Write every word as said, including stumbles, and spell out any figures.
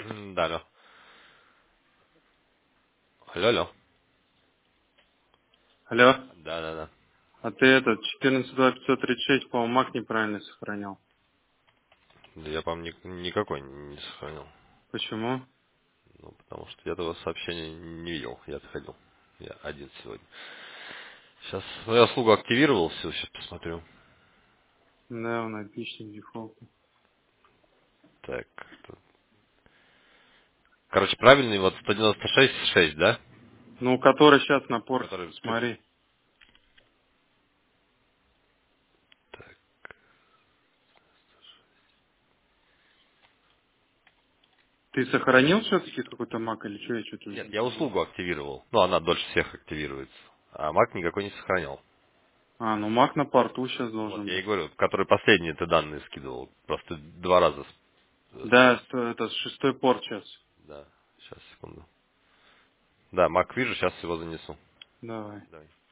М, Да, алло. Алло, алло. Алло, Да, да, да. а ты этот четырнадцать два пятьсот тридцать шесть, по-моему, мак неправильно сохранял. Да я, по-моему, ни- никакой не сохранил. Почему? Ну, потому что я этого сообщения не видел. Я отходил. Я один сегодня. Сейчас, ну, я услугу активировал, все, сейчас посмотрю. Да, он отличный дефолт. Так. тут- Короче, правильный вот сто девяносто шесть шесть, да? Ну, который сейчас на порте, Который... при- посмотри. Так. Ты сохранил все-таки какой-то мак или что, я что-то уже Нет, не я понял. услугу активировал. Ну, она дольше всех активируется. А Mac никакой не сохранял. А, ну мак на порту сейчас Вот, должен я и быть. говорю, который последние ты данные скидывал. Просто два раза. с- э, Да, с- это шестой порт сейчас. Да, сейчас, секунду. Да, Mac вижу, сейчас его занесу. Давай. Давай.